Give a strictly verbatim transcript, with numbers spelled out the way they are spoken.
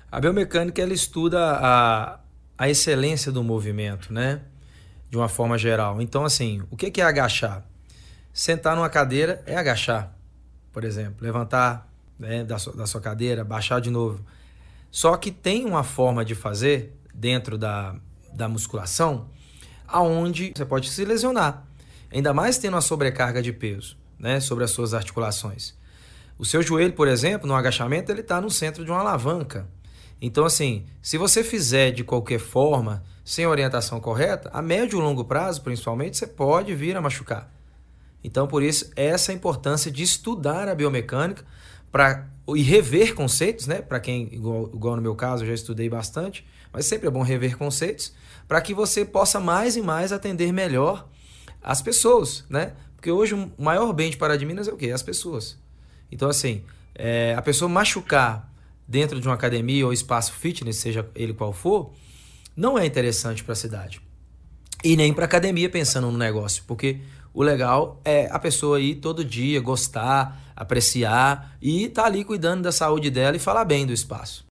A biomecânica ela estuda a, a excelência do movimento, né? De uma forma geral. Então, assim, o que é agachar? Sentar numa cadeira é agachar, por exemplo. Levantar, né, da, sua, da sua cadeira, baixar de novo. Só que tem uma forma de fazer dentro da, da musculação aonde você pode se lesionar. Ainda mais tendo uma sobrecarga de peso, né, sobre as suas articulações. O seu joelho, por exemplo, no agachamento, ele está no centro de uma alavanca. Então, assim, se você fizer de qualquer forma, sem orientação correta, a médio e longo prazo, principalmente, você pode vir a machucar. Então, por isso, essa é a importância de estudar a biomecânica pra, e rever conceitos, né? Para quem, igual, igual no meu caso, eu já estudei bastante, mas sempre é bom rever conceitos, para que você possa mais e mais atender melhor as pessoas, né? Porque hoje o maior bem de Pará de Minas é o quê? As pessoas. Então, assim, é, a pessoa machucar dentro de uma academia ou espaço fitness, seja ele qual for, não é interessante para a cidade. E nem para a academia pensando no negócio, porque o legal é a pessoa ir todo dia, gostar, apreciar e estar tá ali cuidando da saúde dela e falar bem do espaço.